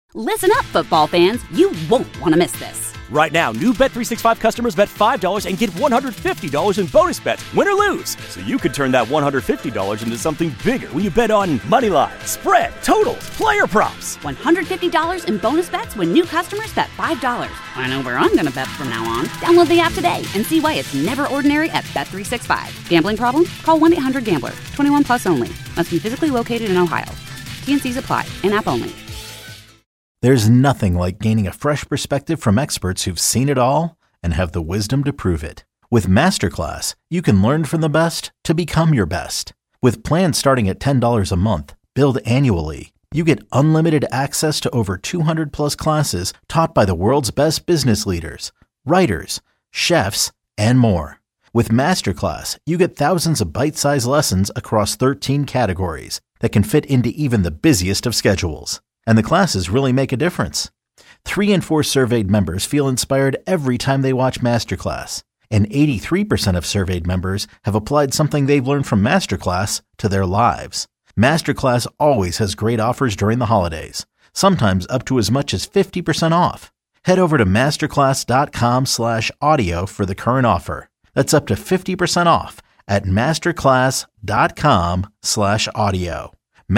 Listen up, football fans. You won't want to miss this. Right now, new Bet365 customers bet $5 and get $150 in bonus bets, win or lose. So you could turn that $150 into something bigger when you bet on money line, spread, totals, player props. $150 in bonus bets when new customers bet $5. I know where I'm going to bet from now on. Download the app today and see why it's never ordinary at Bet365. Gambling problem? Call 1-800-GAMBLER. 21 plus only. Must be physically located in Ohio. T&Cs apply. In-app only. There's nothing like gaining a fresh perspective from experts who've seen it all and have the wisdom to prove it. With Masterclass, you can learn from the best to become your best. With plans starting at $10 a month, billed annually, you get unlimited access to over 200 plus classes taught by the world's best business leaders, writers, chefs, and more. With Masterclass, you get thousands of bite-sized lessons across 13 categories that can fit into even the busiest of schedules. And the classes really make a difference. 3 in 4 surveyed members feel inspired every time they watch Masterclass. And 83% of surveyed members have applied something they've learned from Masterclass to their lives. Masterclass always has great offers during the holidays, sometimes up to as much as 50% off. Head over to masterclass.com/audio for the current offer. That's up to 50% off at masterclass.com/audio.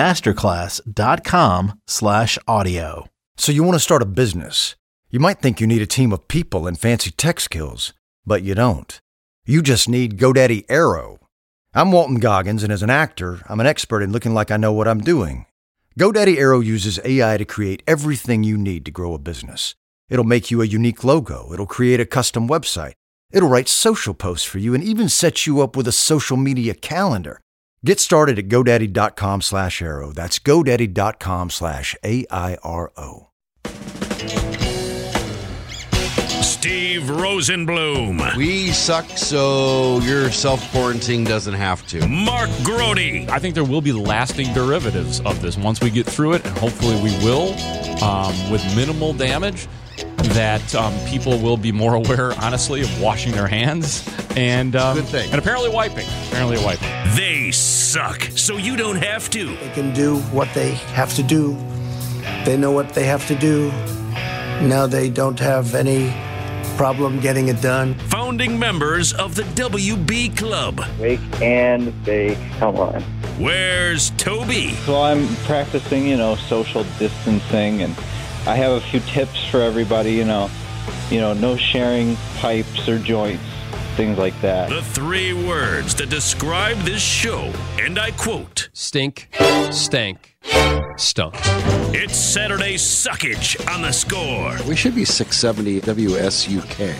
masterclass.com/audio. So you want to start a business. You might think you need a team of people and fancy tech skills, but you don't. You just need GoDaddy Aero. I'm Walton Goggins, and as an actor, I'm an expert in looking like I know what I'm doing. GoDaddy Aero uses AI to create everything you need to grow a business. It'll make you a unique logo. It'll create a custom website. It'll write social posts for you and even set you up with a social media calendar. Get started at GoDaddy.com/Aero. That's GoDaddy.com/AIRO. Steve Rosenblum. We suck, so your self-quarantine doesn't have to. Mark Grody. I think there will be lasting derivatives of this once we get through it, and hopefully we will, with minimal damage, that people will be more aware, honestly, of washing their hands and good thing. And apparently wiping. They suck, so you don't have to. They can do what they have to do. They know what they have to do. Now they don't have any problem getting it done. Founding members of the WB Club. Wake and bake. Come on. Where's Toby? So I'm practicing, social distancing, and I have a few tips for everybody, no sharing pipes or joints, things like that. The 3 words that describe this show, and I quote: stink, stank, stunk. It's Saturday Suckage on The Score. We should be 670 WSUK.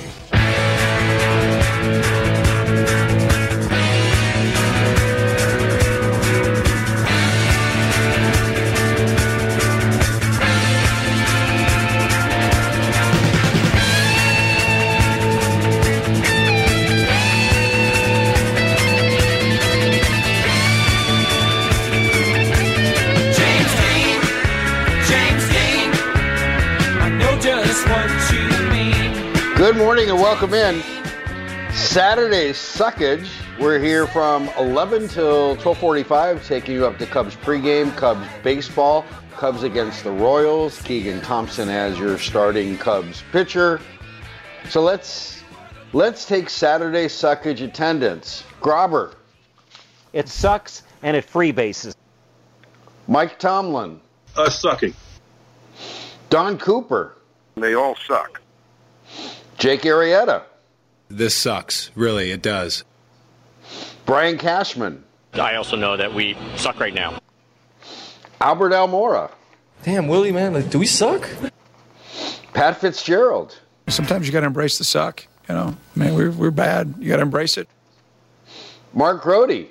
Good morning and welcome in. Saturday Suckage. We're here from 11 till 12:45, taking you up to Cubs pregame, Cubs baseball, Cubs against the Royals. Keegan Thompson as your starting Cubs pitcher. So let's take Saturday Suckage attendance. Grobber. It sucks and it freebases. Mike Tomlin. Sucking. Don Cooper. They all suck. Jake Arrieta. This sucks. Really, it does. Brian Cashman. I also know that we suck right now. Albert Almora. Damn, Willie, man, do we suck? Pat Fitzgerald. Sometimes you got to embrace the suck. We're bad. You got to embrace it. Mark Grody.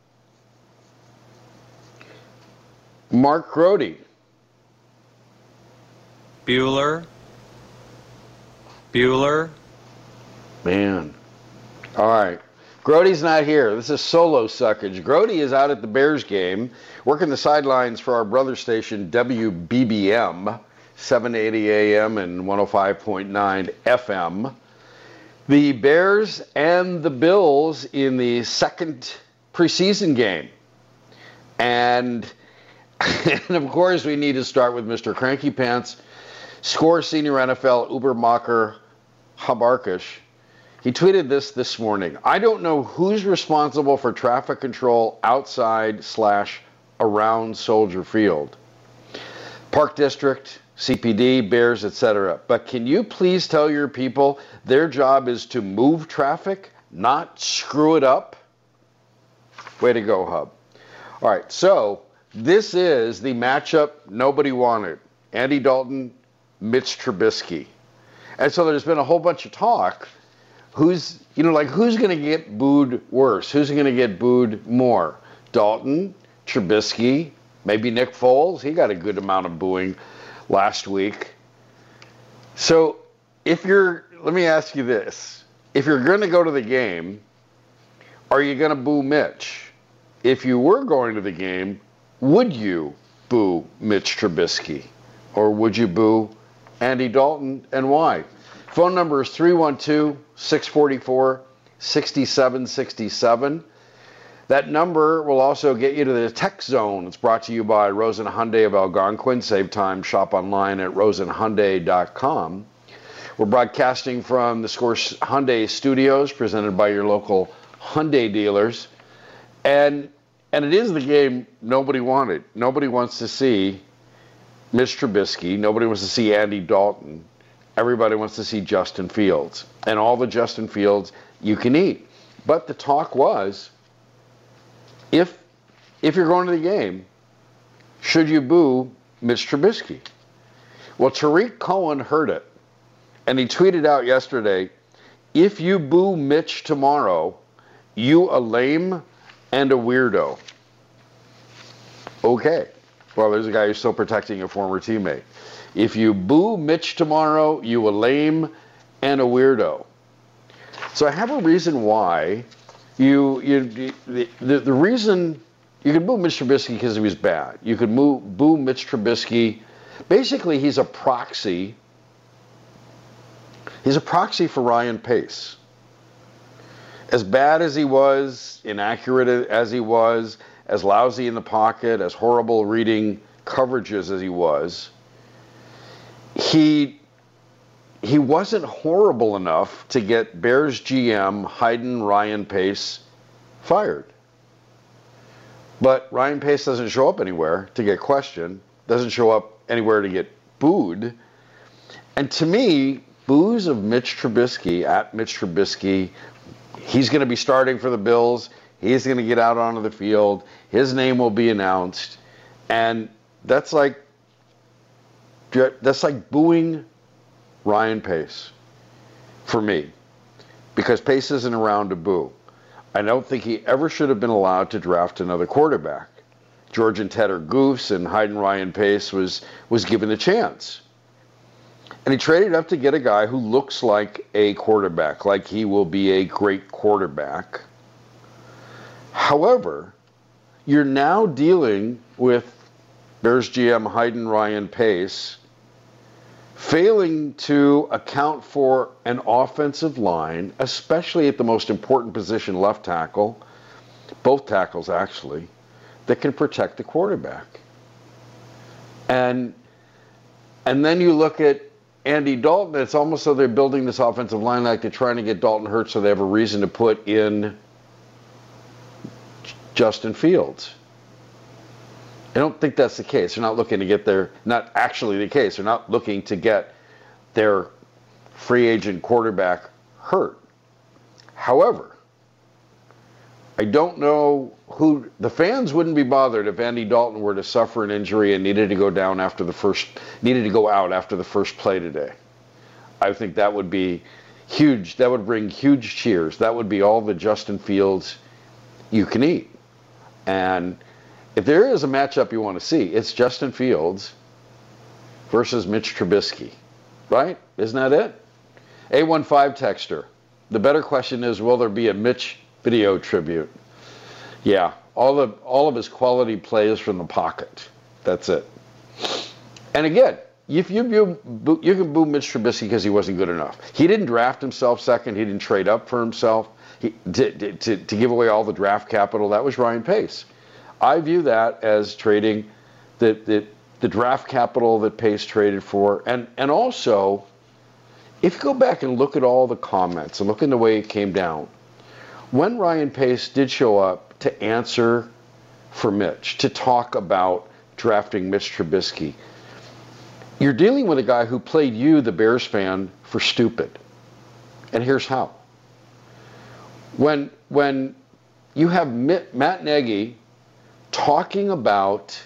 Bueller. Man. All right. Grody's not here. This is solo suckage. Grody is out at the Bears game, working the sidelines for our brother station, WBBM, 780 AM and 105.9 FM. The Bears and the Bills in the second preseason game. And And of course, we need to start with Mr. Cranky Pants, Score senior NFL Ubermacher Habarkish. He tweeted this morning. I don't know who's responsible for traffic control outside/around Soldier Field. Park District, CPD, Bears, etc. But can you please tell your people their job is to move traffic, not screw it up? Way to go, Hub. All right, so this is the matchup nobody wanted. Andy Dalton, Mitch Trubisky. And so there's been a whole bunch of talk. Who's going to get booed worse? Who's going to get booed more? Dalton, Trubisky, maybe Nick Foles. He got a good amount of booing last week. So let me ask you this. If you're going to go to the game, are you going to boo Mitch? If you were going to the game, would you boo Mitch Trubisky? Or would you boo Andy Dalton, and why? Phone number is 312-644-6767. That number will also get you to the Tech Zone. It's brought to you by Rosen Hyundai of Algonquin. Save time, shop online at rosenhyundai.com. We're broadcasting from the Score Hyundai Studios, presented by your local Hyundai dealers. And it is the game nobody wanted. Nobody wants to see Mitch Trubisky. Nobody wants to see Andy Dalton. Everybody wants to see Justin Fields. And all the Justin Fields you can eat. But the talk was, if you're going to the game, should you boo Mitch Trubisky? Well, Tariq Cohen heard it. And he tweeted out yesterday, if you boo Mitch tomorrow, you a lame and a weirdo. Okay. Well, there's a guy who's still protecting a former teammate. If you boo Mitch tomorrow, you a lame and a weirdo. So I have a reason why the reason you could boo Mitch Trubisky because he was bad. You could boo Mitch Trubisky. Basically, he's a proxy. He's a proxy for Ryan Pace. As bad as he was, inaccurate as he was, as lousy in the pocket, as horrible reading coverages as he was, he wasn't horrible enough to get Bears GM Hayden Ryan Pace fired. But Ryan Pace doesn't show up anywhere to get questioned, doesn't show up anywhere to get booed. And to me, boos of Mitch Trubisky, at Mitch Trubisky, he's going to be starting for the Bills. He's going to get out onto the field. His name will be announced. And that's like booing Ryan Pace for me, because Pace isn't around to boo. I don't think he ever should have been allowed to draft another quarterback. George and Ted are goofs, and Hayden Ryan Pace was given a chance. And he traded up to get a guy who looks like a quarterback, like he will be a great quarterback. However, you're now dealing with Bears GM Hayden Ryan Pace failing to account for an offensive line, especially at the most important position, left tackle, both tackles actually, that can protect the quarterback. And then you look at Andy Dalton, it's almost so they're building this offensive line like they're trying to get Dalton hurt so they have a reason to put in Justin Fields. I don't think that's the case. They're not looking to get not actually the case. They're not looking to get their free agent quarterback hurt. However, I don't know the fans wouldn't be bothered if Andy Dalton were to suffer an injury and needed to go out after the first play today. I think that would be huge. That would bring huge cheers. That would be all the Justin Fields you can eat. And if there is a matchup you want to see, it's Justin Fields versus Mitch Trubisky, right? Isn't that it? A15 texter. The better question is, will there be a Mitch video tribute? Yeah, all of his quality plays from the pocket. That's it. And again, if you can boo Mitch Trubisky because he wasn't good enough. He didn't draft himself second. He didn't trade up for himself. To give away all the draft capital. That was Ryan Pace. I view that as trading the draft capital that Pace traded for, and also, if you go back and look at all the comments and look at the way it came down, when Ryan Pace did show up to answer for Mitch, to talk about drafting Mitch Trubisky, you're dealing with a guy who played you, the Bears fan, for stupid. And here's how. When you have Matt Nagy talking about,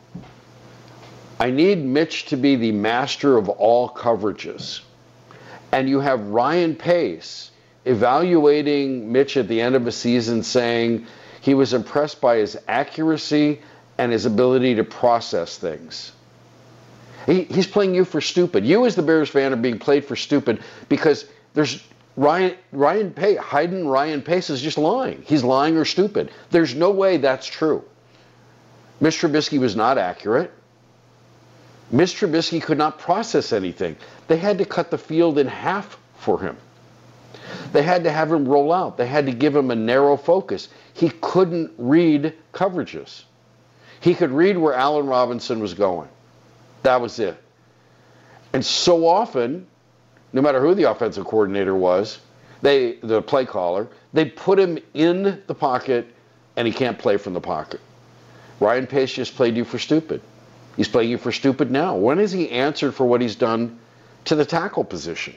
I need Mitch to be the master of all coverages, and you have Ryan Pace evaluating Mitch at the end of a season saying he was impressed by his accuracy and his ability to process things. He's playing you for stupid. You as the Bears fan are being played for stupid because there's Ryan Pace is just lying. He's lying or stupid. There's no way that's true. Mitch Trubisky was not accurate. Mitch Trubisky could not process anything. They had to cut the field in half for him. They had to have him roll out. They had to give him a narrow focus. He couldn't read coverages. He could read where Allen Robinson was going. That was it. And so often, no matter who the offensive coordinator was, the play caller, they put him in the pocket and he can't play from the pocket. Ryan Pace just played you for stupid. He's playing you for stupid now. When has he answered for what he's done to the tackle position?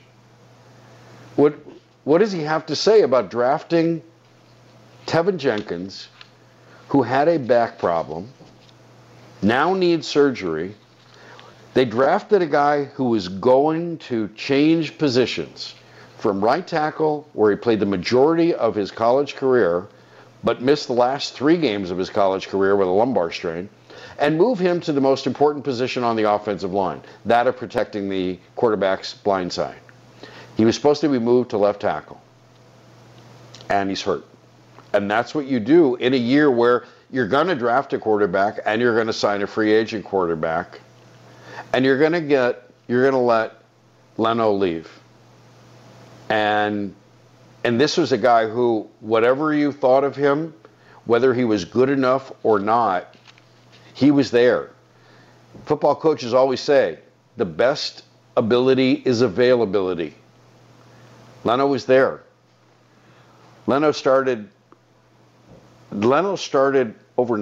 What does he have to say about drafting Tevin Jenkins, who had a back problem, now needs surgery? They drafted a guy who was going to change positions from right tackle, where he played the majority of his college career, but missed the last 3 games of his college career with a lumbar strain, and move him to the most important position on the offensive line, that of protecting the quarterback's blind side. He was supposed to be moved to left tackle, and he's hurt. And that's what you do in a year where you're going to draft a quarterback and you're going to sign a free agent quarterback, and you're going to let Leno leave. And this was a guy who, whatever you thought of him, whether he was good enough or not, he was there. Football coaches always say, the best ability is availability. Leno was there. Leno started over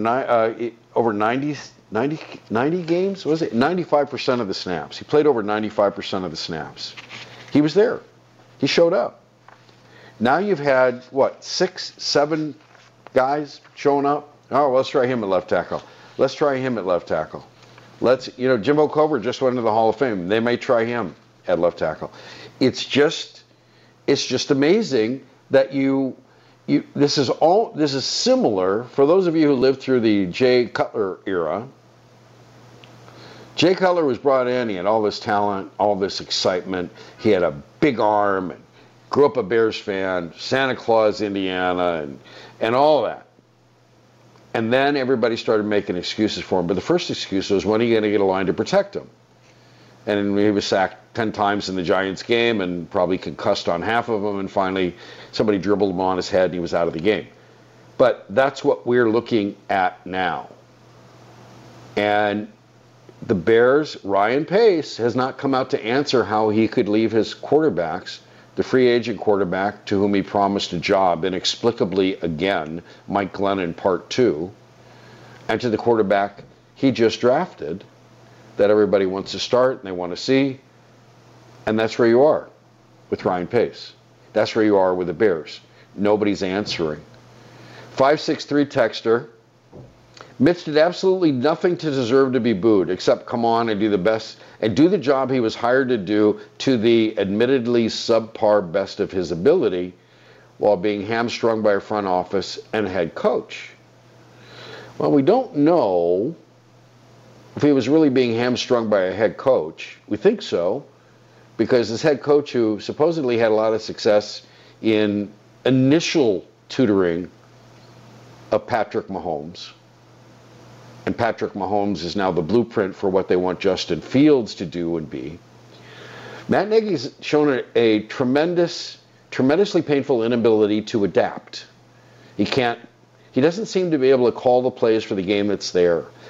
90 games, was it? 95% of the snaps. He played over 95% of the snaps. He was there. He showed up. Now you've had, 6, 7 guys showing up? Oh, let's try him at left tackle. Let's try him at left tackle. Jimbo Covert just went into the Hall of Fame. They may try him at left tackle. It's just amazing that this is similar for those of you who lived through the Jay Cutler era. Jay Cutler was brought in. He had all this talent, all this excitement. He had a big arm, and grew up a Bears fan, Santa Claus, Indiana, and all that. And then everybody started making excuses for him. But the first excuse was, when are you going to get a line to protect him? And he was sacked 10 times in the Giants game and probably concussed on half of them. And finally, somebody dribbled him on his head and he was out of the game. But that's what we're looking at now. And the Bears, Ryan Pace, has not come out to answer how he could leave his quarterbacks, the free agent quarterback to whom he promised a job inexplicably again, Mike Glennon Part 2, and to the quarterback he just drafted that everybody wants to start and they want to see. And that's where you are with Ryan Pace. That's where you are with the Bears. Nobody's answering. 563 texter. Mitch did absolutely nothing to deserve to be booed except come on and do the best and do the job he was hired to do to the admittedly subpar best of his ability while being hamstrung by a front office and head coach. Well, we don't know if he was really being hamstrung by a head coach. We think so, because his head coach, who supposedly had a lot of success in initial tutoring of Patrick Mahomes, and Patrick Mahomes is now the blueprint for what they want Justin Fields to do and be. Matt Nagy's shown a tremendously painful inability to adapt. He doesn't seem to be able to call the plays for the game that's there.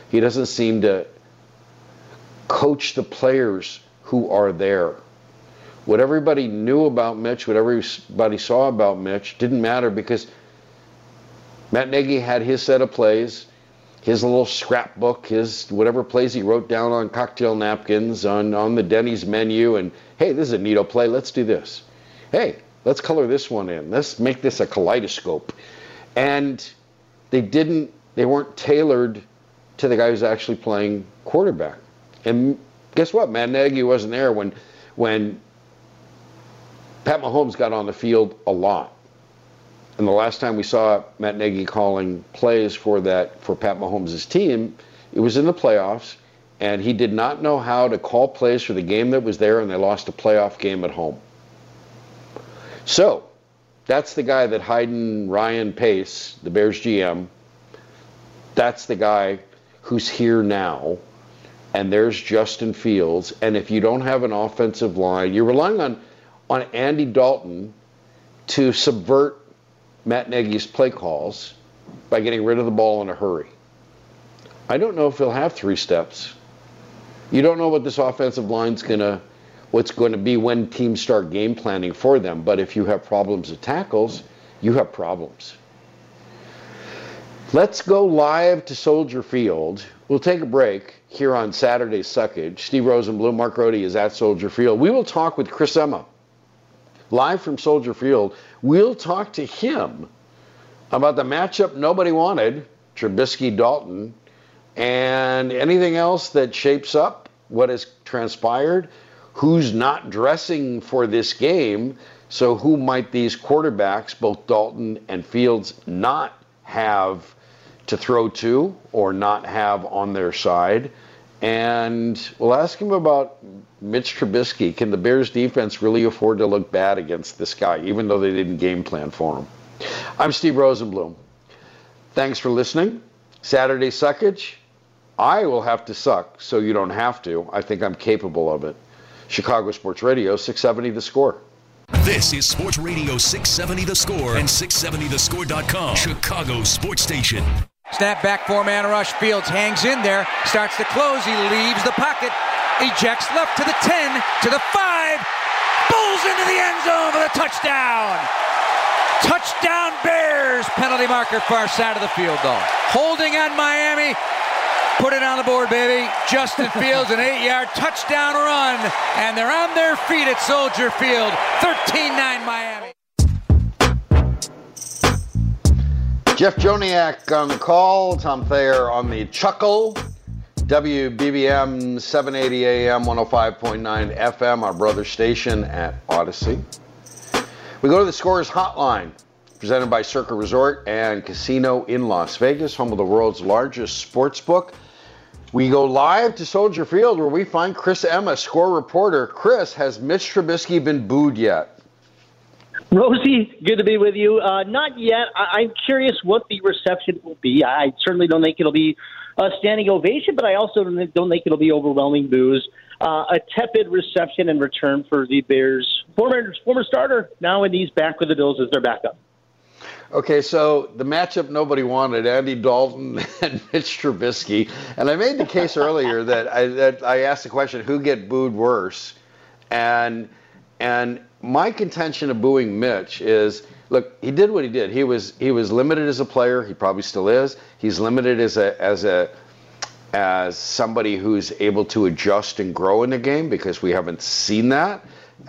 He doesn't seem to coach the players who are there. What everybody knew about Mitch, what everybody saw about Mitch, didn't matter because Matt Nagy had his set of plays, his little scrapbook, his whatever plays he wrote down on cocktail napkins, on the Denny's menu, and hey, this is a neato play, let's do this. Hey, let's color this one in. Let's make this a kaleidoscope. And they weren't tailored to the guy who's actually playing quarterback. And guess what? Matt Nagy wasn't there when Pat Mahomes got on the field a lot. And the last time we saw Matt Nagy calling plays for Pat Mahomes' team, it was in the playoffs, and he did not know how to call plays for the game that was there, and they lost a playoff game at home. So, that's the guy that Hayden Ryan Pace, the Bears GM, that's the guy who's here now. And there's Justin Fields. And if you don't have an offensive line, you're relying on Andy Dalton to subvert Matt Nagy's play calls by getting rid of the ball in a hurry. I don't know if he'll have 3 steps. You don't know what this offensive line's what's going to be when teams start game planning for them. But if you have problems with tackles, you have problems. Let's go live to Soldier Field. We'll take a break here on Saturday's Suckage. Steve Rosenblum, Mark Rohde is at Soldier Field. We will talk with Chris Emma, live from Soldier Field. We'll talk to him about the matchup nobody wanted, Trubisky-Dalton, and anything else that shapes up what has transpired, who's not dressing for this game, so who might these quarterbacks, both Dalton and Fields, not have to throw to or not have on their side. And we'll ask him about Mitch Trubisky. Can the Bears defense really afford to look bad against this guy, even though they didn't game plan for him? I'm Steve Rosenblum. Thanks for listening. Saturday Suckage. I will have to suck so you don't have to. I think I'm capable of it. Chicago Sports Radio, 670 The Score. This is Sports Radio 670 The Score and 670thescore.com. Chicago Sports Station. Snap back, 4-man rush. Fields hangs in there, starts to close. He leaves the pocket, ejects left to the 10, to the 5, bowls into the end zone for the touchdown. Touchdown Bears. Penalty marker far side of the field, though. Holding on Miami. Put it on the board, baby. Justin Fields, an 8-yard touchdown run. And they're on their feet at Soldier Field. 13-9 Miami. Jeff Joniak on the call. Tom Thayer on the chuckle. WBBM 780 AM, 105.9 FM, our brother station at Odyssey. We go to the Scorers Hotline, presented by Circa Resort and Casino in Las Vegas, home of the world's largest sports book. We go live to Soldier Field where we find Chris Emma, Score reporter. Chris, has Mitch Trubisky been booed yet? Rosie, good to be with you. Not yet. I'm curious what the reception will be. I certainly don't think it'll be a standing ovation, but I also don't think it'll be overwhelming boos. A tepid reception in return for the Bears' former starter. Now when he's back with the Bills as their backup. Okay, so the matchup nobody wanted, Andy Dalton and Mitch Trubisky. And I made the case earlier that I asked the question, who get booed worse? And my contention of booing Mitch is, look, he did what he did. He was limited as a player. He probably still is. He's limited as somebody who's able to adjust and grow in the game because we haven't seen that.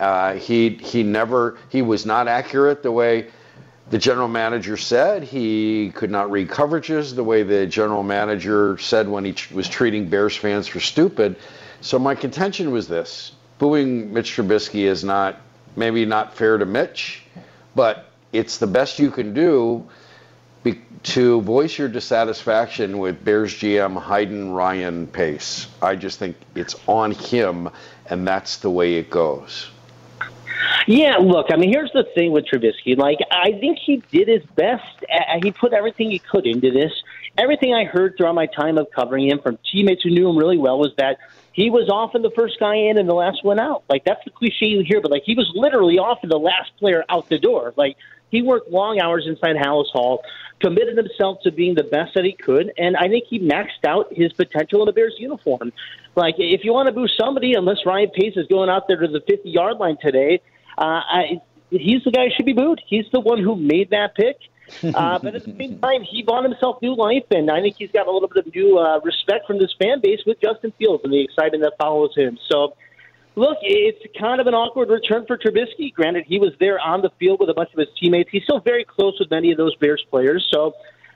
He was not accurate the way the general manager said. He could not read coverages the way the general manager said when he was treating Bears fans for stupid. So my contention was this. Booing Mitch Trubisky is maybe not fair to Mitch, but it's the best you can do to voice your dissatisfaction with Bears GM Hayden Ryan Pace. I just think it's on him, and that's the way it goes. Yeah, look, I mean, here's the thing with Trubisky. I think he did his best. He put everything he could into this. Everything I heard throughout my time of covering him from teammates who knew him really well was that he was often the first guy in and the last one out. That's the cliche you hear, but he was literally often the last player out the door. he worked long hours inside Hallis Hall, committed himself to being the best that he could, and I think he maxed out his potential in a Bears uniform. Like, if you want to boo somebody, unless Ryan Pace is going out there to the 50-yard line today, he's the guy who should be booed. He's the one who made that pick. But at the same time, he bought himself new life, and I think he's got a little bit of new respect from this fan base with Justin Fields and the excitement that follows him. So, look, it's kind of an awkward return for Trubisky. Granted, he was there on the field with a bunch of his teammates. He's still very close with many of those Bears players. So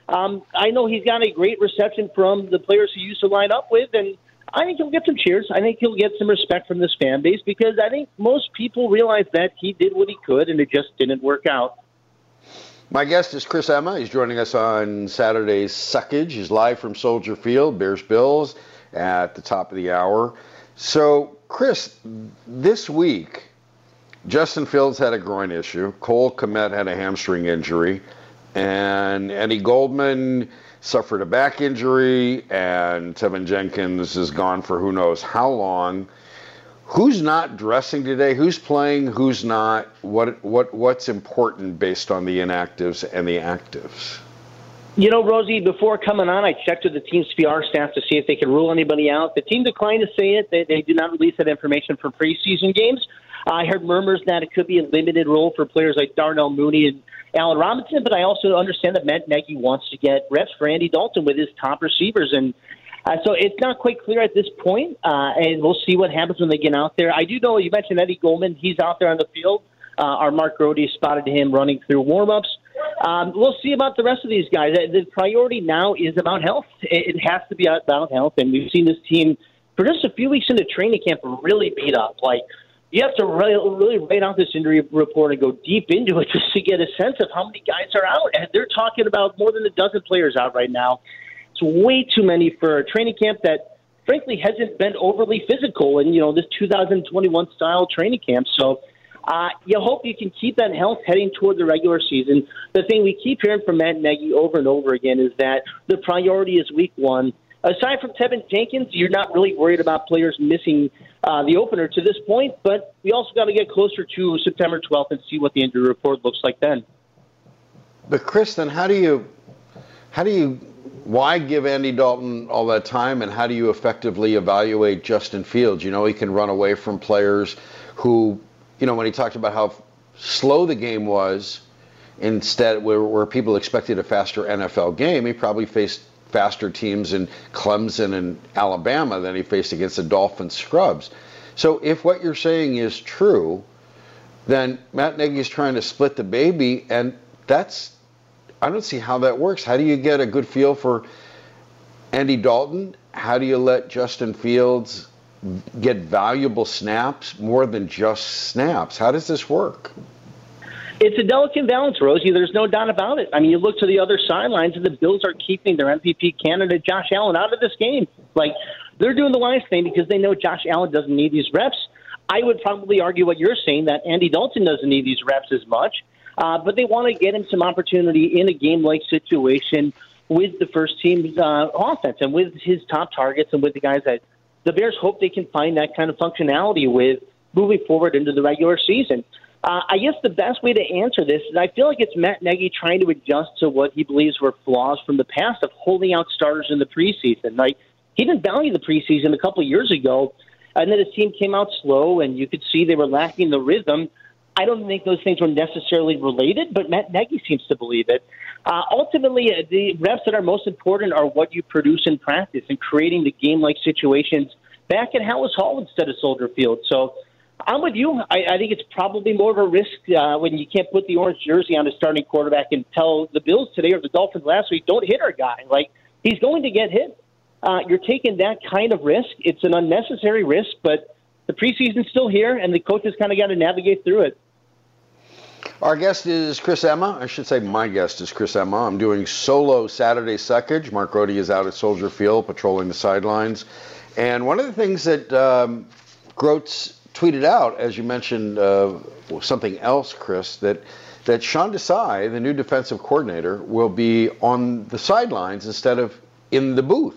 I know he's got a great reception from the players he used to line up with, and I think he'll get some cheers. I think he'll get some respect from this fan base because I think most people realize that he did what he could, and it just didn't work out. My guest is Chris Emma. He's joining us on Saturday's Suckage. He's live from Soldier Field, Bears-Bills, at the top of the hour. So, Chris, this week, Justin Fields had a groin issue. Cole Kmet had a hamstring injury. And Eddie Goldman suffered a back injury. And Tevin Jenkins is gone for who knows how long. Who's not dressing today? Who's playing? Who's not? What's important based on the inactives and the actives? You know, Rosie, before coming on, I checked with the team's PR staff to see if they could rule anybody out. The team declined to say it. They do not release that information for preseason games. I heard murmurs that it could be a limited role for players like Darnell Mooney and Allen Robinson, but I also understand that Matt Nagy wants to get reps for Andy Dalton with his top receivers, and so it's not quite clear at this point, and we'll see what happens when they get out there. I do know you mentioned Eddie Goldman. He's out there on the field. Our Mark Grody spotted him running through warm-ups. We'll see about the rest of these guys. The priority now is about health. It has to be about health, and we've seen this team for just a few weeks into training camp really beat up. Like, you have to really write out this injury report and go deep into it just to get a sense of how many guys are out. And they're talking about more than a dozen players out right now. It's way too many for a training camp that, frankly, hasn't been overly physical in, this 2021 style training camp. So you hope you can keep that health heading toward the regular season. The thing we keep hearing from Matt Nagy over and over again is that the priority is week one. Aside from Tevin Jenkins, you're not really worried about players missing the opener to this point, but we also got to get closer to September 12th and see what the injury report looks like then. But Chris, then why give Andy Dalton all that time, and how do you effectively evaluate Justin Fields? He can run away from players who, when he talked about how slow the game was, instead where people expected a faster NFL game, he probably faced faster teams in Clemson and Alabama than he faced against the Dolphins scrubs. So if what you're saying is true, then Matt Nagy is trying to split the baby, and I don't see how that works. How do you get a good feel for Andy Dalton? How do you let Justin Fields get valuable snaps more than just snaps? How does this work? It's a delicate balance, Rosie. There's no doubt about it. I mean, you look to the other sidelines, and the Bills are keeping their MVP candidate, Josh Allen, out of this game. Like, they're doing the wise thing because they know Josh Allen doesn't need these reps. I would probably argue what you're saying, that Andy Dalton doesn't need these reps as much. But they want to get him some opportunity in a game-like situation with the first team's offense and with his top targets and with the guys that the Bears hope they can find that kind of functionality with moving forward into the regular season. I guess the best way to answer this is I feel like it's Matt Nagy trying to adjust to what he believes were flaws from the past of holding out starters in the preseason. Like, he didn't value the preseason a couple of years ago, and then his team came out slow, and you could see they were lacking the rhythm. I don't think those things were necessarily related, but Matt Nagy seems to believe it. Ultimately, the reps that are most important are what you produce in practice and creating the game-like situations back at Hallis Hall instead of Soldier Field. So I'm with you. I think it's probably more of a risk when you can't put the orange jersey on a starting quarterback and tell the Bills today or the Dolphins last week, don't hit our guy. Like, he's going to get hit. You're taking that kind of risk. It's an unnecessary risk, but the preseason's still here, and the coaches kind of got to navigate through it. Our guest is Chris Emma. I should say my guest is Chris Emma. I'm doing solo Saturday Suckage. Mark Grody is out at Soldier Field patrolling the sidelines. And one of the things that Groats tweeted out, as you mentioned, something else, Chris, that Sean Desai, the new defensive coordinator, will be on the sidelines instead of in the booth.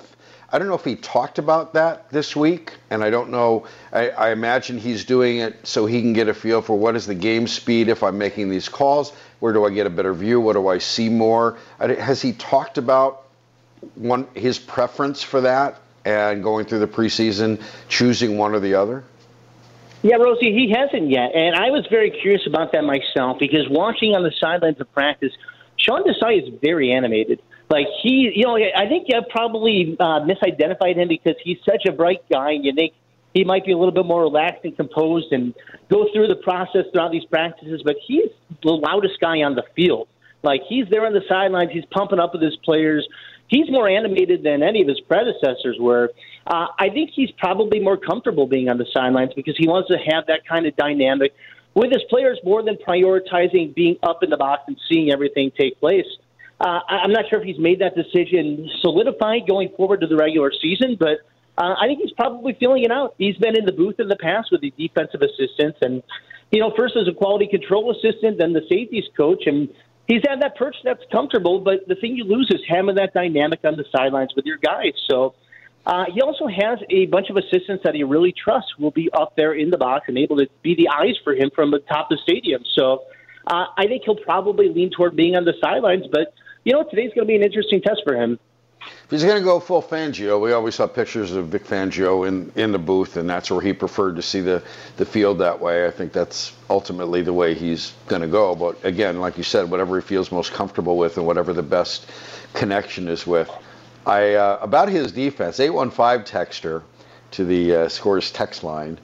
I don't know if he talked about that this week, and I don't know. I imagine he's doing it so he can get a feel for what is the game speed if I'm making these calls. Where do I get a better view? What do I see more? Has he talked about his preference for that and going through the preseason, choosing one or the other? Yeah, Rosie, he hasn't yet, and I was very curious about that myself because watching on the sidelines of practice, Sean Desai is very animated. Like I think you probably misidentified him because he's such a bright guy, and you think he might be a little bit more relaxed and composed and go through the process throughout these practices, but he's the loudest guy on the field. Like, he's there on the sidelines, he's pumping up with his players. He's more animated than any of his predecessors were. I think he's probably more comfortable being on the sidelines because he wants to have that kind of dynamic with his players more than prioritizing being up in the box and seeing everything take place. I'm not sure if he's made that decision solidified going forward to the regular season, but I think he's probably feeling it out. He's been in the booth in the past with the defensive assistants and, first as a quality control assistant, then the safeties coach, and he's had that perch that's comfortable, but the thing you lose is having that dynamic on the sidelines with your guys. So he also has a bunch of assistants that he really trusts will be up there in the box and able to be the eyes for him from the top of the stadium. So I think he'll probably lean toward being on the sidelines, but today's going to be an interesting test for him. If he's going to go full Fangio, we always saw pictures of Vic Fangio in the booth, and that's where he preferred to see the field that way. I think that's ultimately the way he's going to go. But again, like you said, whatever he feels most comfortable with and whatever the best connection is with. About his defense, 815 texter to the Scores text line,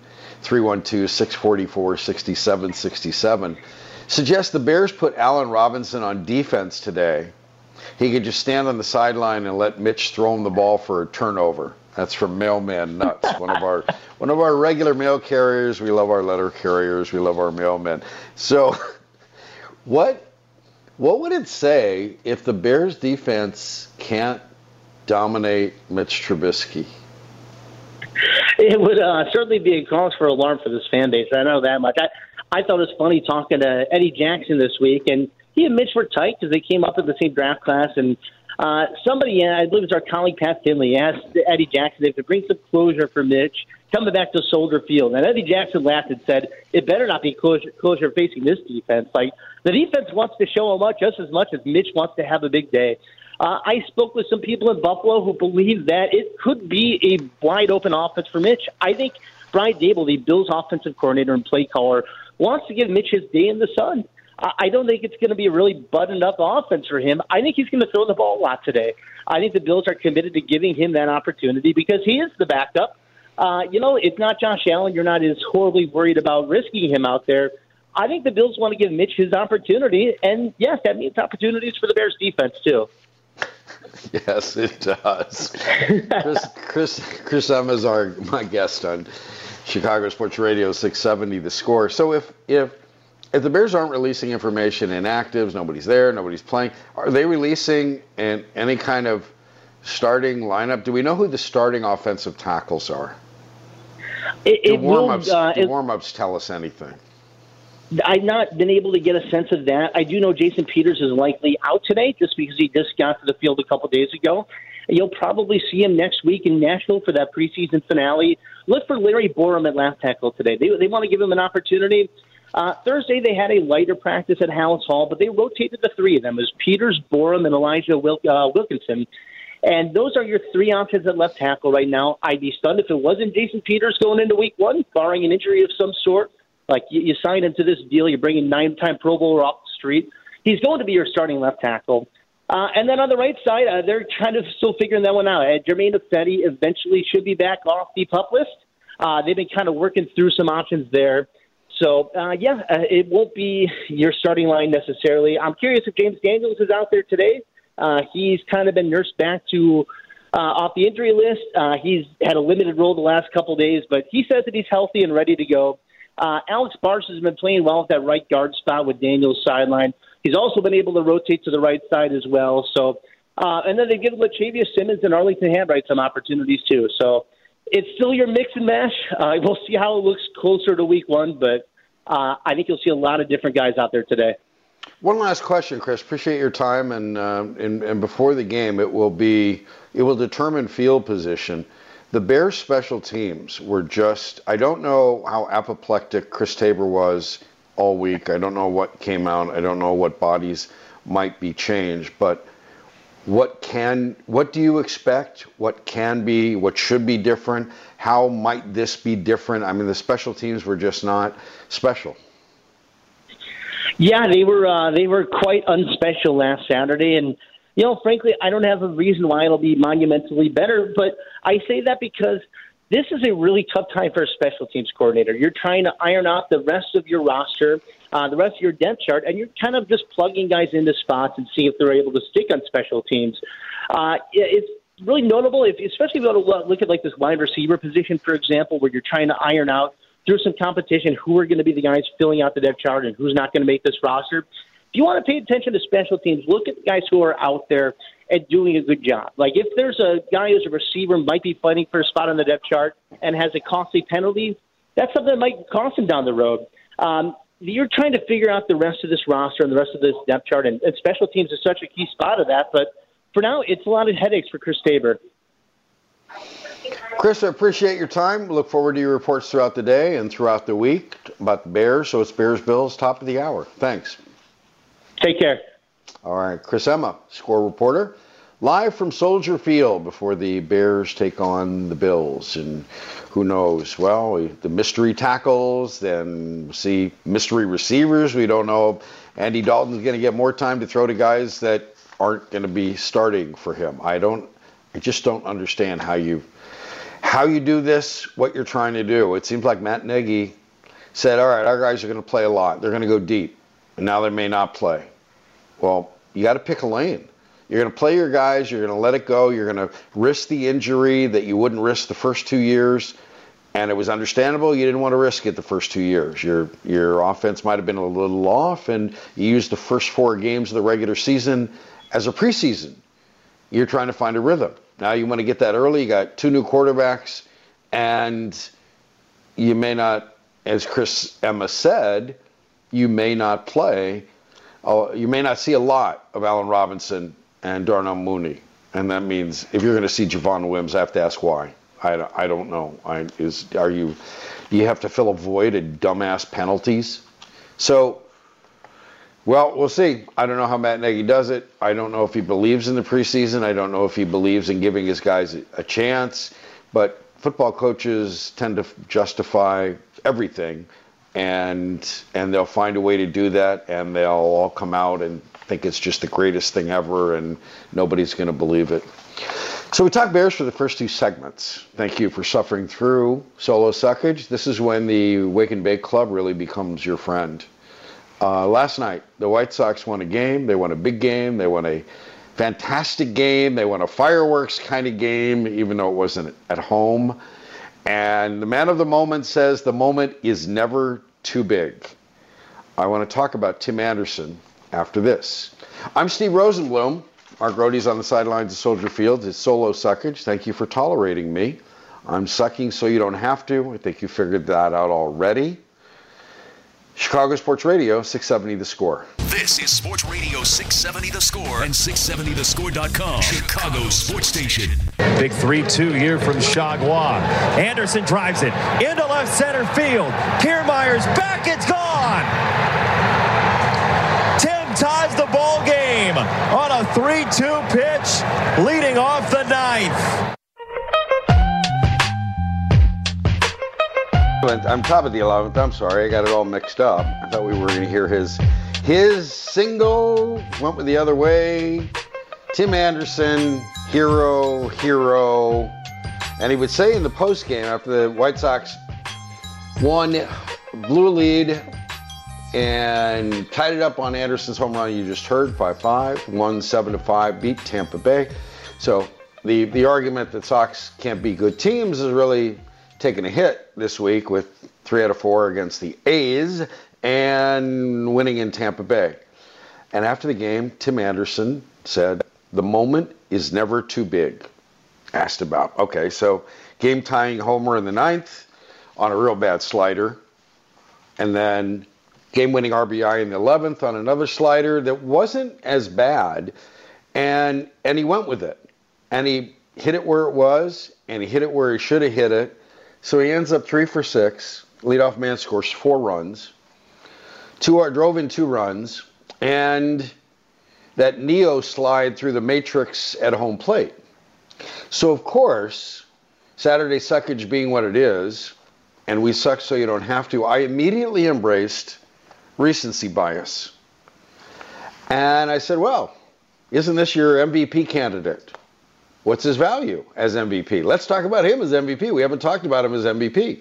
312-644-6767, suggests the Bears put Allen Robinson on defense today. He could just stand on the sideline and let Mitch throw him the ball for a turnover. That's from Mailman Nuts, one of our regular mail carriers. We love our letter carriers. We love our mailmen. So, what would it say if the Bears defense can't dominate Mitch Trubisky? It would certainly be a cause for alarm for this fan base. I know that much. I thought it was funny talking to Eddie Jackson this week, and he and Mitch were tight because they came up in the same draft class. And somebody, I believe it's our colleague Pat Finley, asked Eddie Jackson if it brings some closure for Mitch coming back to Soldier Field. And Eddie Jackson laughed and said, it better not be closure facing this defense. Like, the defense wants to show him up just as much as Mitch wants to have a big day. I spoke with some people in Buffalo who believe that it could be a wide-open offense for Mitch. I think Brian Daboll, the Bills' offensive coordinator and play caller, wants to give Mitch his day in the sun. I don't think it's going to be a really buttoned-up offense for him. I think he's going to throw the ball a lot today. I think the Bills are committed to giving him that opportunity because he is the backup. It's not Josh Allen. You're not as horribly worried about risking him out there. I think the Bills want to give Mitch his opportunity, and, yes, that means opportunities for the Bears' defense, too. Yes, it does. Chris Emma is my guest on Chicago Sports Radio 670 The Score. So if the Bears aren't releasing information, inactives, nobody's there, nobody's playing, are they releasing any kind of starting lineup? Do we know who the starting offensive tackles are? Do warm-ups tell us anything? I've not been able to get a sense of that. I do know Jason Peters is likely out today just because he just got to the field a couple days ago. You'll probably see him next week in Nashville for that preseason finale. Look for Larry Borum at left tackle today. They want to give him an opportunity. Thursday, they had a lighter practice at Hallis Hall, but they rotated the three of them. It was Peters, Borum, and Elijah Wilkinson. And those are your three options at left tackle right now. I'd be stunned if it wasn't Jason Peters going into week one, barring an injury of some sort. Like, you sign into this deal, you're bringing 9-time Pro Bowler off the street. He's going to be your starting left tackle. And then on the right side, they're kind of still figuring that one out. Jermaine Ifedi eventually should be back off the PUP list. They've been kind of working through some options there. So, it won't be your starting line necessarily. I'm curious if James Daniels is out there today. He's kind of been nursed back to off the injury list. He's had a limited role the last couple of days, but he says that he's healthy and ready to go. Alex Bars has been playing well at that right guard spot with Daniels' sideline. He's also been able to rotate to the right side as well. So, and then they give Latavius Simmons and Arlington Hambright some opportunities too. So it's still your mix and mash. We'll see how it looks closer to week one, but I think you'll see a lot of different guys out there today. One last question, Chris. Appreciate your time, and before the game, it will determine field position. The Bears special teams were just, I don't know how apoplectic Chris Tabor was all week. I don't know what came out. I don't know what bodies might be changed, but what do you expect? What can be, what should be different? How might this be different? I mean, the special teams were just not special. Yeah, they were quite unspecial last Saturday, and frankly, I don't have a reason why it'll be monumentally better, but I say that because this is a really tough time for a special teams coordinator. You're trying to iron out the rest of your roster, the rest of your depth chart, and you're kind of just plugging guys into spots and see if they're able to stick on special teams. It's really notable, especially if you want to look at like this wide receiver position, for example, where you're trying to iron out through some competition who are going to be the guys filling out the depth chart and who's not going to make this roster. If you want to pay attention to special teams, look at the guys who are out there and doing a good job. Like if there's a guy who's a receiver, might be fighting for a spot on the depth chart and has a costly penalty, that's something that might cost him down the road. You're trying to figure out the rest of this roster and the rest of this depth chart, and special teams is such a key spot of that. But for now, it's a lot of headaches for Chris Tabor. Chris, I appreciate your time. Look forward to your reports throughout the day and throughout the week about the Bears. So it's Bears-Bills, top of the hour. Thanks. Take care. All right, Chris Emma, score reporter, live from Soldier Field before the Bears take on the Bills. And who knows? Well, the mystery tackles, then see mystery receivers. We don't know if Andy Dalton's going to get more time to throw to guys that aren't going to be starting for him. I just don't understand how you do this, what you're trying to do. It seems like Matt Nagy said, all right, our guys are going to play a lot. They're going to go deep. And now they may not play. Well, you got to pick a lane. You're going to play your guys. You're going to let it go. You're going to risk the injury that you wouldn't risk the first 2 years. And it was understandable. You didn't want to risk it the first 2 years. Your offense might have been a little off, and you used the first 4 games of the regular season as a preseason. You're trying to find a rhythm. Now you want to get that early. You got 2 new quarterbacks, and you may not, as Chris Emma said, you may not play. You may not see a lot of Allen Robinson and Darnell Mooney. And that means if you're going to see Javon Wims, I have to ask why. I don't know. Do you have to fill a void of dumbass penalties? So, well, we'll see. I don't know how Matt Nagy does it. I don't know if he believes in the preseason. I don't know if he believes in giving his guys a chance. But football coaches tend to justify everything. And they'll find a way to do that, and they'll all come out and think it's just the greatest thing ever, and nobody's going to believe it. So we talked Bears for the first 2 segments. Thank you for suffering through solo suckage. This is when the Wake and Bake Club really becomes your friend. Last night, the White Sox won a game. They won a big game. They won a fantastic game. They won a fireworks kind of game, even though it wasn't at home. And the man of the moment says the moment is never too big. I want to talk about Tim Anderson after this. I'm Steve Rosenblum. Mark Rohde's on the sidelines of Soldier Field. It's solo suckage. Thank you for tolerating me. I'm sucking so you don't have to. I think you figured that out already. Chicago Sports Radio, 670 The Score. This is Sports Radio 670 The Score and 670thescore.com. Chicago Sports Station. Big 3-2 here from Chagua. Anderson drives it into left center field. Kiermaier's back. It's gone. Tim ties the ball game on a 3-2 pitch, leading off the 9th. I'm top of the 11th. I'm sorry, I got it all mixed up. I thought we were going to hear his single. Went with the other way. Tim Anderson, hero. And he would say in the postgame after the White Sox blew a lead and tied it up on Anderson's home run you just heard, 5-5, won 7-5, beat Tampa Bay. So the argument that Sox can't be good teams is really taking a hit this week with 3 out of 4 against the A's and winning in Tampa Bay. And after the game, Tim Anderson said, the moment is never too big. Asked about, okay, so game-tying homer in the 9th on a real bad slider. And then Game-winning RBI in the 11th on another slider that wasn't as bad, and he went with it. And he hit it where it was, and he hit it where he should have hit it. So he ends up 3 for 6. Leadoff man scores 4 runs. Drove in 2 runs, and that Neo slide through the matrix at home plate. So, of course, Saturday suckage being what it is, and we suck so you don't have to, I immediately embraced recency bias. And I said, well, isn't this your MVP candidate? What's his value as MVP? Let's talk about him as MVP. We haven't talked about him as MVP.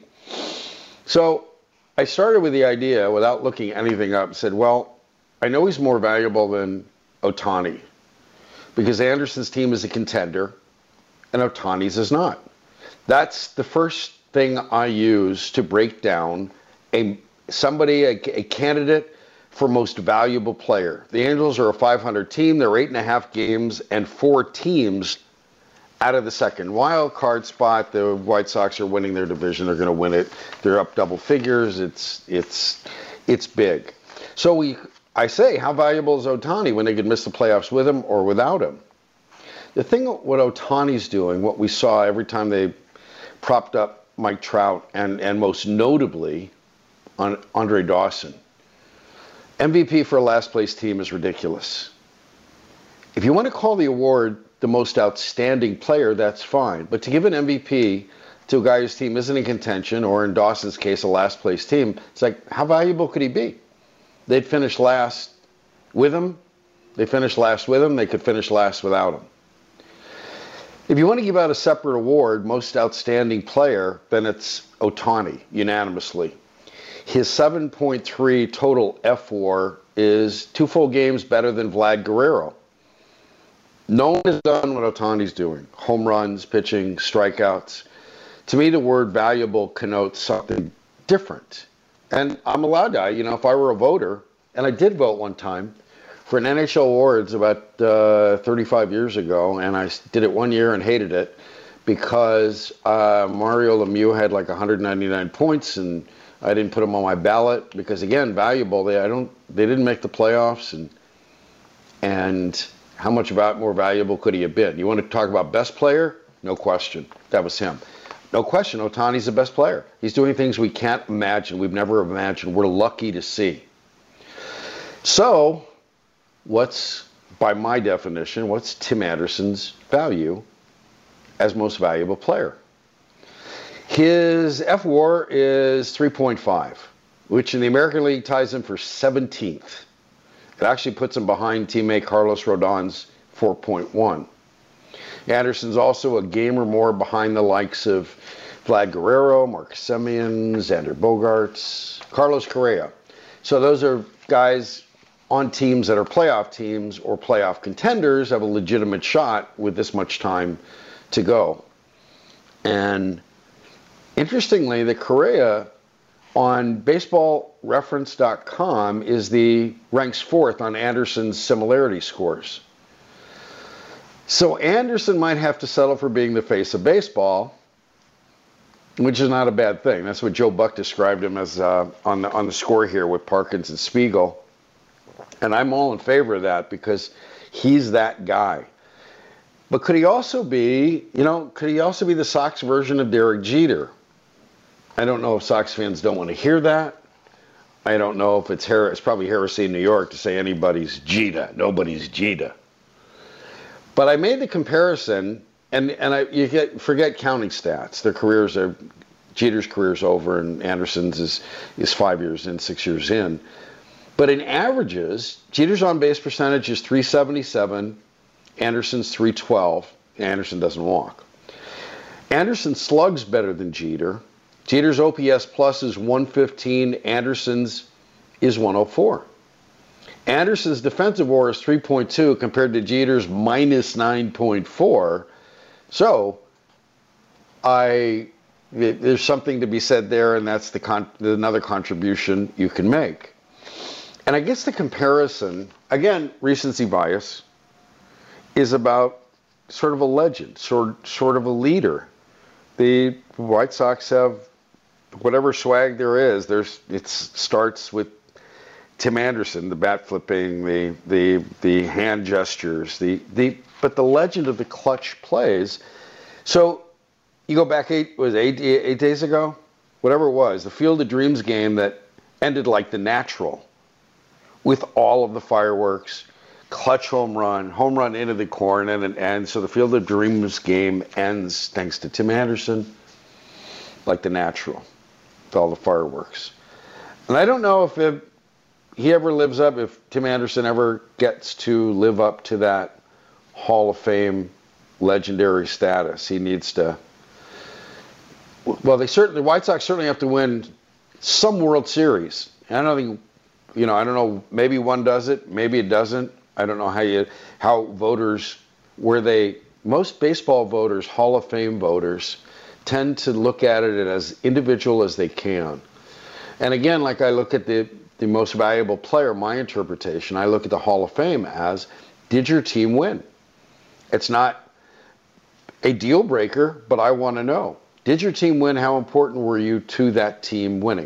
So I started with the idea, without looking anything up, said, well, I know he's more valuable than Ohtani because Anderson's team is a contender and Ohtani's is not. That's the first thing I use to break down a candidate for most valuable player. The Angels are a 500 team. They're 8.5 games and 4 teams out of the second wild card spot. The White Sox are winning their division. They're going to win it. They're up double figures. It's big. So I say, how valuable is Ohtani when they could miss the playoffs with him or without him? The thing what Ohtani's doing, what we saw every time they propped up Mike Trout and most notably on Andre Dawson. MVP for a last place team is ridiculous. If you want to call the award the most outstanding player, that's fine. But to give an MVP to a guy whose team isn't in contention, or in Dawson's case, a last place team, it's like, how valuable could he be? They'd finish last with him. They finished last with him. They could finish last without him. If you want to give out a separate award, most outstanding player, then it's Ohtani, unanimously. His 7.3 total F4 is 2 full games better than Vlad Guerrero. No one has done what Ohtani's doing. Home runs, pitching, strikeouts. To me, the word valuable connotes something different. And I'm allowed to, if I were a voter, and I did vote one time for an NHL awards about 35 years ago, and I did it one year and hated it because Mario Lemieux had like 199 points, and I didn't put him on my ballot because, again, valuable. They didn't make the playoffs, and how much more valuable could he have been? You want to talk about best player? No question. That was him. No question, Ohtani's the best player. He's doing things we can't imagine, we've never imagined. We're lucky to see. So, by my definition, what's Tim Anderson's value as most valuable player? His F-WAR is 3.5, which in the American League ties him for 17th. It actually puts him behind teammate Carlos Rodon's 4.1. Anderson's also a game or more behind the likes of Vlad Guerrero, Marcus Semien, Xander Bogaerts, Carlos Correa. So those are guys on teams that are playoff teams or playoff contenders, have a legitimate shot with this much time to go. And interestingly, the Correa on baseballreference.com ranks 4th on Anderson's similarity scores. So Anderson might have to settle for being the face of baseball, which is not a bad thing. That's what Joe Buck described him as on the score here with Parkins and Spiegel. And I'm all in favor of that because he's that guy. But could he also be the Sox version of Derek Jeter? I don't know if Sox fans don't want to hear that. I don't know if it's probably heresy in New York to say anybody's Jeter. Nobody's Jeter. But I made the comparison, and forget counting stats. Jeter's career's over, and Anderson's is 5 years in, 6 years in. But in averages, Jeter's on-base percentage is .377, Anderson's .312. Anderson doesn't walk. Anderson slugs better than Jeter. Jeter's OPS plus is 115. Anderson's is 104. Anderson's defensive WAR is 3.2 compared to Jeter's minus 9.4. So there's something to be said there, and that's another contribution you can make. And I guess the comparison, again, recency bias, is about sort of a legend, sort of a leader. The White Sox have whatever swag there is. It starts with Tim Anderson, the bat flipping, the hand gestures, but the legend of the clutch plays. So you go back eight days ago, whatever it was, the Field of Dreams game that ended like the natural, with all of the fireworks, clutch home run into the corner, and it ends. So the Field of Dreams game ends thanks to Tim Anderson, like the natural, with all the fireworks. And I don't know if if Tim Anderson ever gets to live up to that Hall of Fame legendary status. He needs to. Well, the White Sox certainly have to win some World Series. I don't think, I don't know, maybe one does it, maybe it doesn't. I don't know how voters, most baseball voters, Hall of Fame voters, tend to look at it as individual as they can. And again, like I look at the most valuable player, my interpretation, I look at the Hall of Fame as, did your team win? It's not a deal breaker, but I want to know, did your team win? How important were you to that team winning?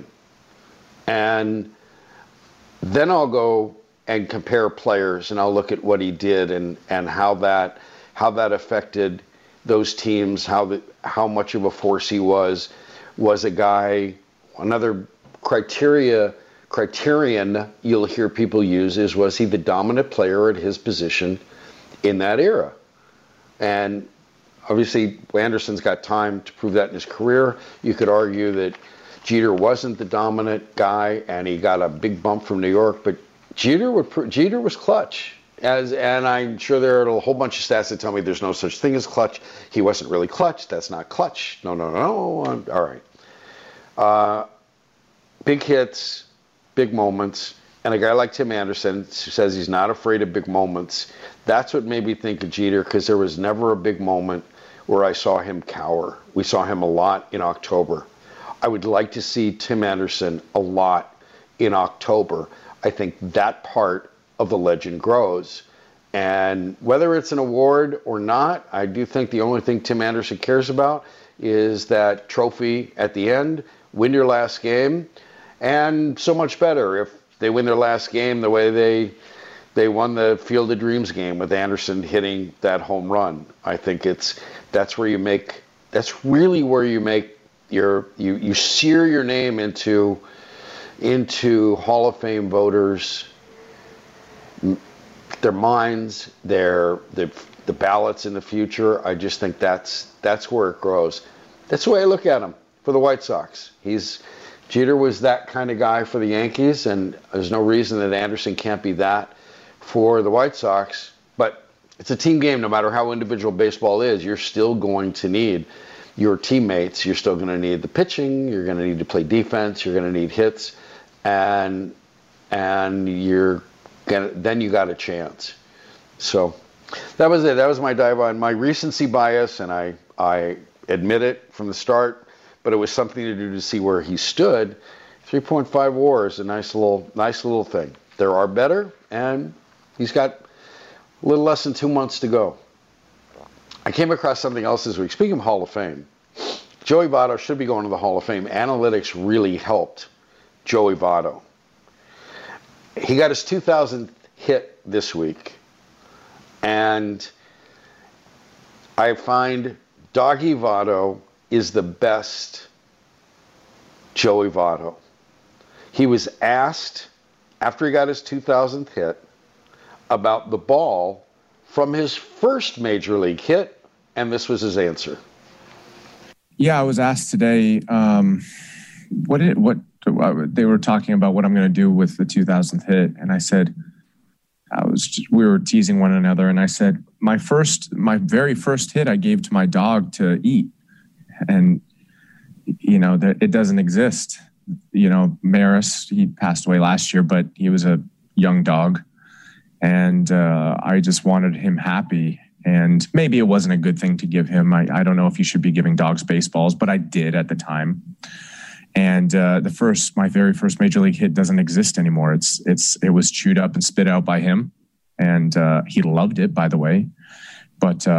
And then I'll go and compare players, and I'll look at what he did and how that affected those teams, how much of a force he was a guy. Another criterion you'll hear people use is, was he the dominant player at his position in that era? And obviously Anderson's got time to prove that in his career. You could argue that Jeter wasn't the dominant guy and he got a big bump from New York, but Jeter was clutch. And I'm sure there are a whole bunch of stats that tell me there's no such thing as clutch. He wasn't really clutch. That's not clutch. No. All right. Big hits, big moments. And a guy like Tim Anderson, who says he's not afraid of big moments, that's what made me think of Jeter, because there was never a big moment where I saw him cower. We saw him a lot in October. I would like to see Tim Anderson a lot in October. I think that part of the legend grows. And whether it's an award or not, I do think the only thing Tim Anderson cares about is that trophy at the end, win your last game, and so much better if they win their last game the way they won the Field of Dreams game with Anderson hitting that home run. I think that's really where you make you sear your name into Hall of Fame voters, their minds, the ballots in the future. I just think that's where it grows. That's the way I look at him for the White Sox. Jeter was that kind of guy for the Yankees, and there's no reason that Anderson can't be that for the White Sox. But it's a team game. No matter how individual baseball is, you're still going to need your teammates. You're still going to need the pitching. You're going to need to play defense. You're going to need hits, and then you got a chance. So that was it. That was my dive on my recency bias, and I admit it from the start. But it was something to do to see where he stood. 3.5 WAR is a nice little thing. There are better, and he's got a little less than 2 months to go. I came across something else this week. Speaking of Hall of Fame, Joey Votto should be going to the Hall of Fame. Analytics really helped Joey Votto. He got his 2000th hit this week, and I find Doggy Votto is the best Joey Votto. He was asked after he got his 2000th hit about the ball from his first major league hit, and this was his answer. Yeah, I was asked today what they were talking about what I'm going to do with the 2000th hit, and I said we were teasing one another, and I said my very first hit I gave to my dog to eat. And, that it doesn't exist. Maris, he passed away last year, but he was a young dog. And I just wanted him happy. And maybe it wasn't a good thing to give him. I don't know if you should be giving dogs baseballs, but I did at the time. And my very first major league hit doesn't exist anymore. It was chewed up and spit out by him. And he loved it, by the way. But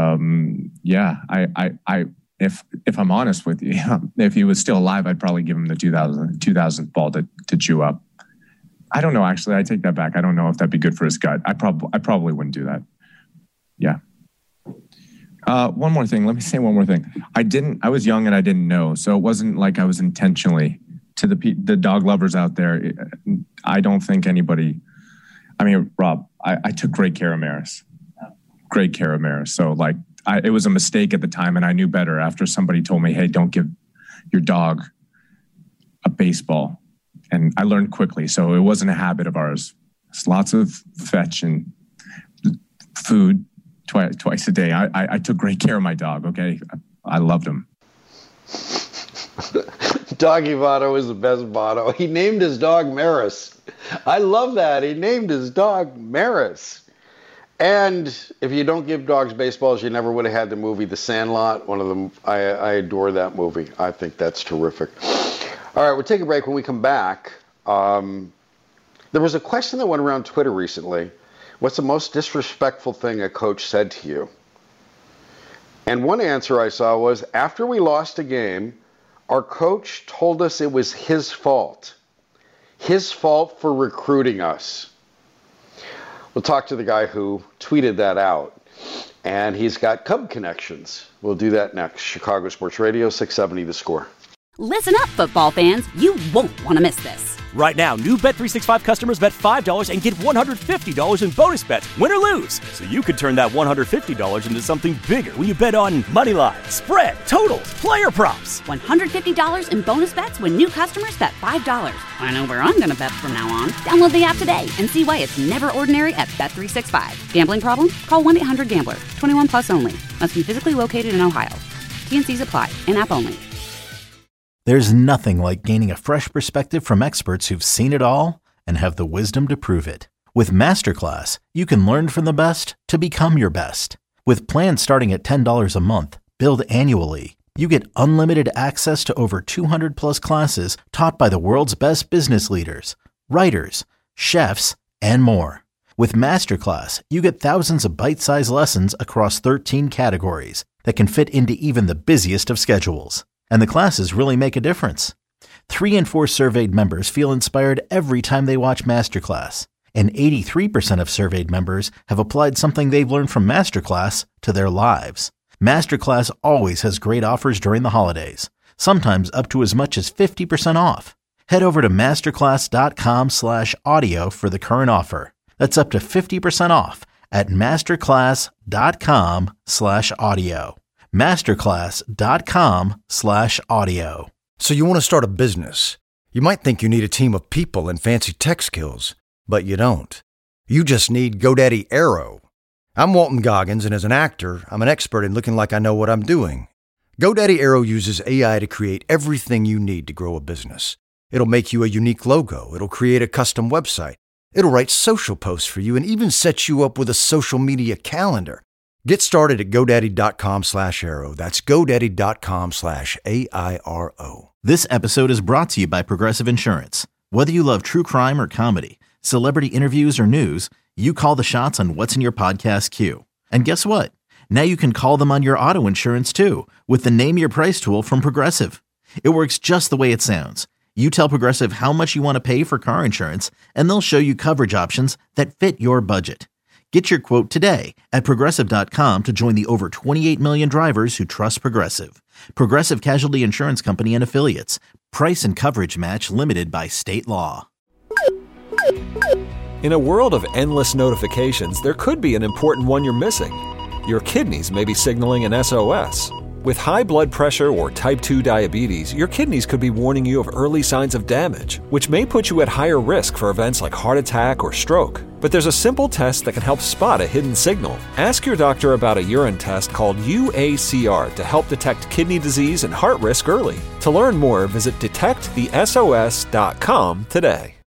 If I'm honest with you, if he was still alive, I'd probably give him the 2000th ball to chew up. I don't know. Actually, I take that back. I don't know if that'd be good for his gut. I probably wouldn't do that. Yeah. One more thing. Let me say one more thing. I was young and I didn't know. So it wasn't like I was intentionally, to the dog lovers out there. I don't think anybody, Rob, I took great care of Maris. Great care of Maris. So like, it was a mistake at the time and I knew better after somebody told me, hey, don't give your dog a baseball. And I learned quickly. So it wasn't a habit of ours. It's lots of fetch and food twice a day. I took great care of my dog, okay? I loved him. Doggy Votto is the best Votto. He named his dog Maris. I love that. He named his dog Maris. And if you don't give dogs baseballs, you never would have had the movie The Sandlot. One of them, I adore that movie. I think that's terrific. All right, we'll take a break. When we come back, there was a question that went around Twitter recently. What's the most disrespectful thing a coach said to you? And one answer I saw was, after we lost a game, our coach told us it was his fault. His fault for recruiting us. We'll talk to the guy who tweeted that out. And he's got Cub connections. We'll do that next. Chicago Sports Radio, 670 The Score. Listen up, football fans. You won't want to miss this. Right now, new Bet365 customers bet $5 and get $150 in bonus bets, win or lose. So you could turn that $150 into something bigger when you bet on money line, spread, totals, player props. $150 in bonus bets when new customers bet $5. I know where I'm going to bet from now on. Download the app today and see why it's never ordinary at Bet365. Gambling problem? Call 1-800-GAMBLER. 21 plus only. Must be physically located in Ohio. T&Cs apply. In-app only. There's nothing like gaining a fresh perspective from experts who've seen it all and have the wisdom to prove it. With Masterclass, you can learn from the best to become your best. With plans starting at $10 a month, billed annually, you get unlimited access to over 200 plus classes taught by the world's best business leaders, writers, chefs, and more. With Masterclass, you get thousands of bite-sized lessons across 13 categories that can fit into even the busiest of schedules. And the classes really make a difference. 3 in 4 surveyed members feel inspired every time they watch Masterclass. And 83% of surveyed members have applied something they've learned from Masterclass to their lives. Masterclass always has great offers during the holidays, sometimes up to as much as 50% off. Head over to masterclass.com/audio for the current offer. That's up to 50% off at masterclass.com/audio. masterclass.com/audio. So you want to start a business. You might think you need a team of people and fancy tech skills, but you don't. You just need GoDaddy Aero. I'm Walton Goggins, and as an actor, I'm an expert in looking like I know what I'm doing. GoDaddy Aero uses AI to create everything you need to grow a business. It'll make you a unique logo. It'll create a custom website. It'll write social posts for you and even set you up with a social media calendar. Get started at GoDaddy.com/Aero. That's GoDaddy.com/AIRO. This episode is brought to you by Progressive Insurance. Whether you love true crime or comedy, celebrity interviews or news, you call the shots on what's in your podcast queue. And guess what? Now you can call them on your auto insurance too with the Name Your Price tool from Progressive. It works just the way it sounds. You tell Progressive how much you want to pay for car insurance, and they'll show you coverage options that fit your budget. Get your quote today at Progressive.com to join the over 28 million drivers who trust Progressive. Progressive Casualty Insurance Company and Affiliates. Price and coverage match limited by state law. In a world of endless notifications, there could be an important one you're missing. Your kidneys may be signaling an SOS. With high blood pressure or type 2 diabetes, your kidneys could be warning you of early signs of damage, which may put you at higher risk for events like heart attack or stroke. But there's a simple test that can help spot a hidden signal. Ask your doctor about a urine test called UACR to help detect kidney disease and heart risk early. To learn more, visit detectthesos.com today.